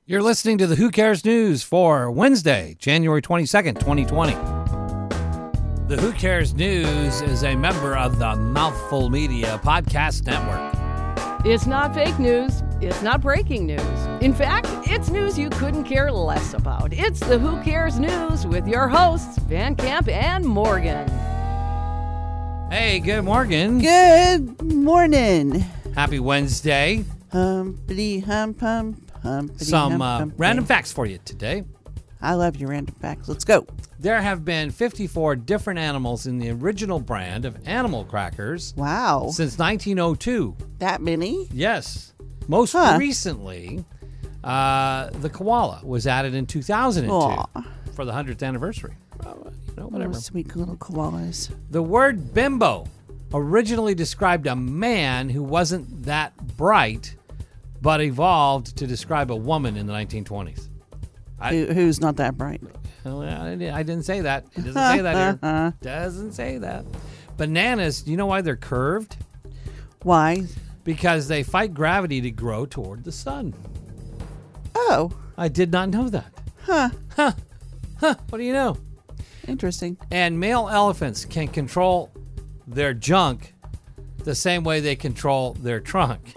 You're listening to the Who Cares News for Wednesday, January 22nd, 2020. The Who Cares News is a member of the Mouthful Media Podcast Network. It's not fake news. It's not breaking news. In fact, it's news you couldn't care less about. It's the Who Cares News with your hosts, Van Camp and Morgan. Hey, good morning. Good morning. Happy Wednesday. Humpty hump hump. Some random facts for you today. I love your random facts. Let's go. There have been 54 different animals in the original brand of animal crackers Wow. since 1902. That many? Yes. Most recently, the koala was added in 2002 Aw. for the 100th anniversary. Whatever. Oh, sweet little koalas. The word bimbo originally described a man who wasn't that bright, but evolved to describe a woman in the 1920s. Who's not that bright? Well, I didn't say that. It doesn't say that here. Doesn't say that. Bananas, do you know why they're curved? Why? Because they fight gravity to grow toward the sun. Oh. I did not know that. Huh. What do you know? Interesting. And male elephants can control their junk the same way they control their trunk.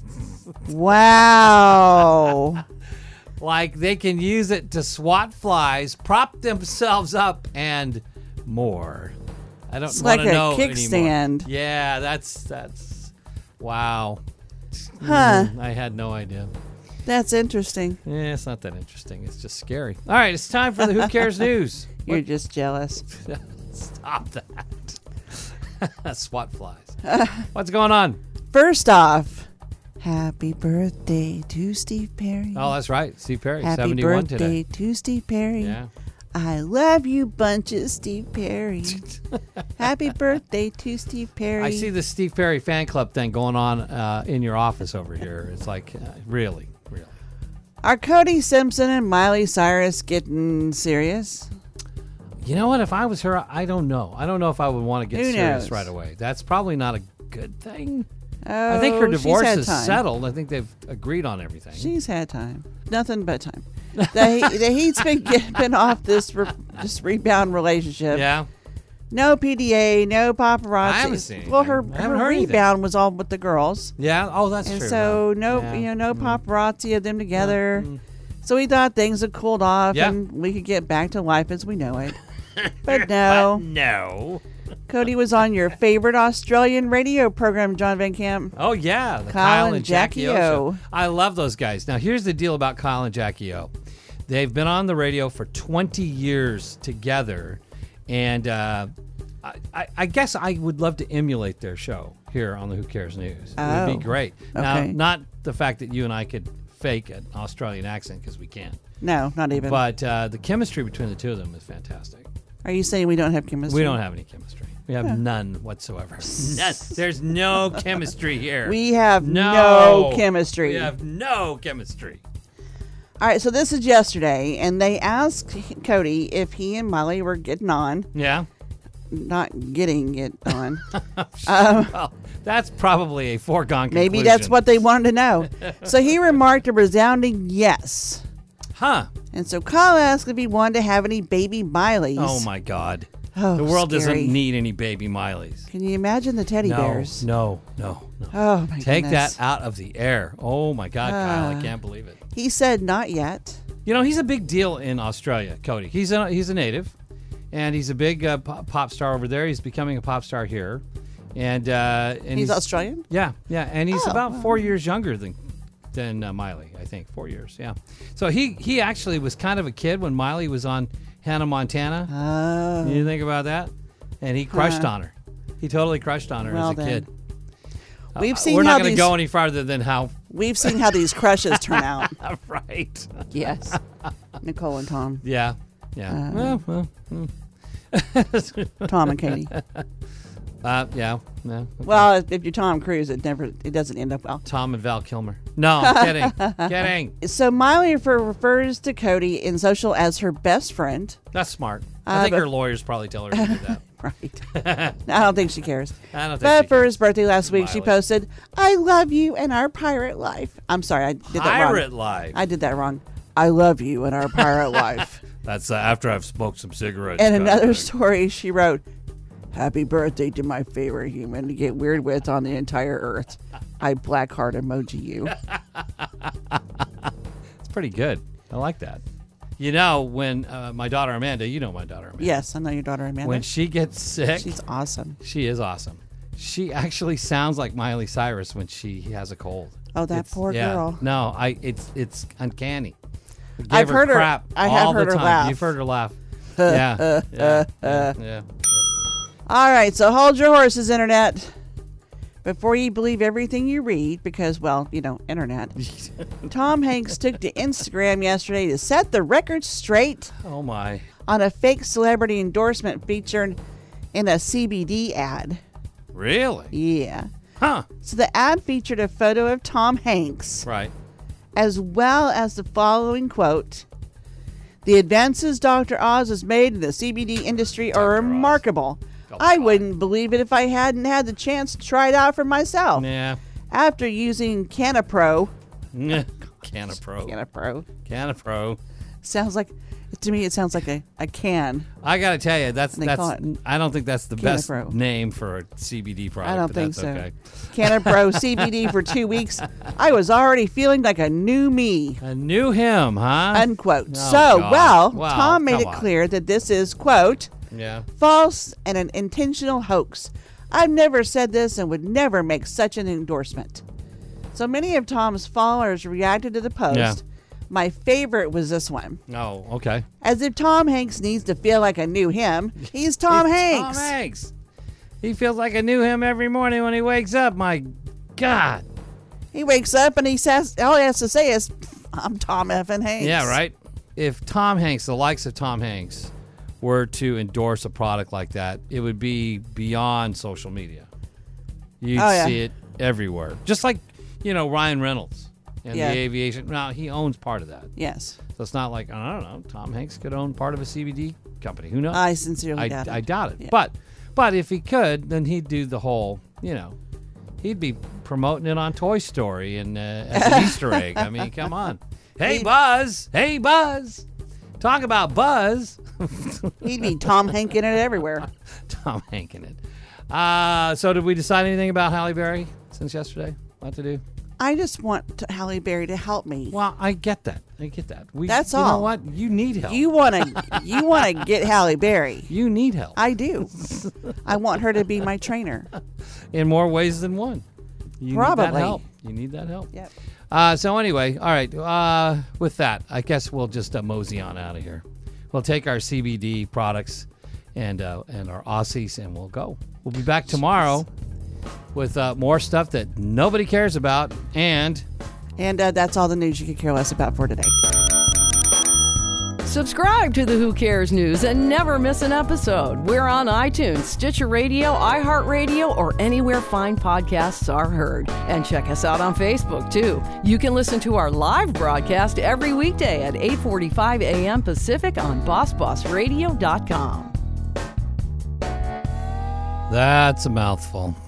Wow. Like they can use it to swat flies, prop themselves up, and more. I don't It's want like to a know anymore. kickstand. Yeah, that's wow. Huh. I had no idea. That's interesting. Yeah, it's not that interesting. It's just scary. All right, it's time for the Who Cares News. You're just jealous. Stop that. SWAT flies. What's going on? First off, happy birthday to Steve Perry. Oh, that's right. Steve Perry, Happy 71 birthday today. to Steve Perry. Yeah. I love you bunches, Steve Perry. Happy birthday to Steve Perry. I see the Steve Perry fan club thing going on in your office over here. It's like, really. Are Cody Simpson and Miley Cyrus getting serious? You know what? If I was her, I don't know. I don't know if I would want to get Who serious knows? right away. That's probably not a good thing. Oh, I think her she's divorce had is time. settled. I think they've agreed on everything. She's had time. Nothing but time. The Heat's been off this rebound relationship. Yeah. No PDA, no paparazzi. I haven't seen anything. Well, her I haven't heard anything. rebound was all with the girls. Yeah. Oh, that's And true. so Yeah. no paparazzi of them together. So we thought things had cooled off Yeah. and we could get back to life as we know it. But no. No. Cody was on your favorite Australian radio program, John Van Camp. Oh, yeah. The Kyle and Jackie O. show. I love those guys. Now, here's the deal about Kyle and Jackie O. They've been on the radio for 20 years together. And I guess I would love to emulate their show here on the Who Cares News. It would Oh, be great. Now, okay. not the fact that you and I could fake an Australian accent because we can't. No, not even. But the chemistry between the two of them is fantastic. Are you saying we don't have chemistry? We don't have any chemistry. We have none whatsoever. None. There's no chemistry here. We have no chemistry. We have no chemistry. All right, so this is yesterday, and they asked Cody if he and Miley were getting on. Yeah. Not getting it on. Well, that's probably a foregone conclusion. Maybe that's what they wanted to know. So he remarked a resounding yes. Huh. And so Kyle asked if he wanted to have any baby Mileys. Oh, my God. Oh, The world scary. doesn't need any baby Mileys. Can you imagine the teddy bears? No. Oh, my Take goodness. that out of the air. Oh, my God, Kyle. I can't believe it. He said not yet. You know, he's a big deal in Australia, Cody. He's a native, and he's a big pop star over there. He's becoming a pop star here. And He's Australian? Yeah, and he's Oh, about 4 years younger than Miley, I think. 4 years, yeah. So he actually was kind of a kid when Miley was on Hannah Montana. Oh. You think about that? And he crushed on her. He totally crushed on her Well, as a then. kid. We've seen We're how not going to these go any farther than how. we've seen how these crushes turn out. Right. Yes. Nicole and Tom. Yeah. Well. Tom and Katie. Yeah. Well, if you're Tom Cruise, it doesn't end up well. Tom and Val Kilmer. No, I'm kidding. So Miley refers to Cody in social as her best friend. That's smart. I think her lawyers probably tell her to do that. Right. I don't think she cares. I don't think But she for cares. his birthday last week, she Miley. posted, "I love you and our pirate life." I'm sorry, I did that wrong. Pirate life. I did that wrong. I love you in our pirate life. That's after I've smoked some cigarettes. And kind of another thing. story, she wrote, happy birthday to my favorite human to get weird with on the entire earth. I black heart emoji you. It's pretty good. I like that. You know, when my daughter Amanda, you know my daughter Amanda. Yes, I know your daughter Amanda. When she gets sick, She's awesome. she is awesome. She actually sounds like Miley Cyrus when she has a cold. Oh, that poor girl. No, it's uncanny. I give I've heard her- crap I have all heard the her time. laugh. You've heard her laugh. Yeah. All right, so hold your horses, Internet. Before you believe everything you read, because, well, you know, Internet, Tom Hanks took to Instagram yesterday to set the record straight Oh my. on a fake celebrity endorsement featured in a CBD ad. Really? Yeah. Huh. So the ad featured a photo of Tom Hanks, Right. as well as the following quote: "The advances Dr. Oz has made in the CBD industry are Dr. Oz. remarkable. Oh, I God. wouldn't believe it if I hadn't had the chance to try it out for myself. Yeah. After using Canapro." Canapro. Canapro. Sounds like, to me, it sounds like a can. I gotta tell you, that's They call it I don't think that's the best Canapro. name for a CBD product. I don't but think that's so. Okay. Canapro CBD for 2 weeks. I was already feeling like a new me. A new him, huh? Unquote. Oh, So, God. well, Tom made come it on. clear that this is, quote, Yeah. false and an intentional hoax. I've never said this and would never make such an endorsement. So many of Tom's followers reacted to the post. Yeah. My favorite was this one. Oh, okay. As if Tom Hanks needs to feel like I knew him. He's Tom It's Hanks. Tom Hanks. He feels like I knew him every morning when he wakes up. My God. He wakes up and he says, all he has to say is, I'm Tom effing Hanks. Yeah, right? If Tom Hanks, the likes of Tom Hanks, were to endorse a product like that, it would be beyond social media. You'd Oh, yeah. see it everywhere. Just like, you know, Ryan Reynolds and Yeah. the aviation. Now, he owns part of that. Yes. So it's not like, I don't know, Tom Hanks could own part of a CBD company. Who knows? I sincerely doubt it. I doubt it. Yeah. But if he could, then he'd do the whole, you know, he'd be promoting it on Toy Story and as an Easter egg. I mean, come on. Hey, Buzz. Hey, Buzz. Talk about Buzz. He'd be Tom Hanking it everywhere. Tom Hanking it. So did we decide anything about Halle Berry since yesterday? What to do? I just want Halle Berry to help me. Well, I get that. That's You know all. what? You need help. You want to get Halle Berry. You need help. I do. I want her to be my trainer. In more ways than one. You need Probably. that help. You need that help. Yep. So anyway, all right. With that, I guess we'll just mosey on out of here. We'll take our CBD products and our Aussies, and we'll go. We'll be back tomorrow with more stuff that nobody cares about, and that's all the news you could care less about for today. Subscribe to the Who Cares News and never miss an episode. We're on iTunes, Stitcher Radio, iHeartRadio, or anywhere fine podcasts are heard. And check us out on Facebook, too. You can listen to our live broadcast every weekday at 8:45 a.m. Pacific on BossBossRadio.com. that's a mouthful.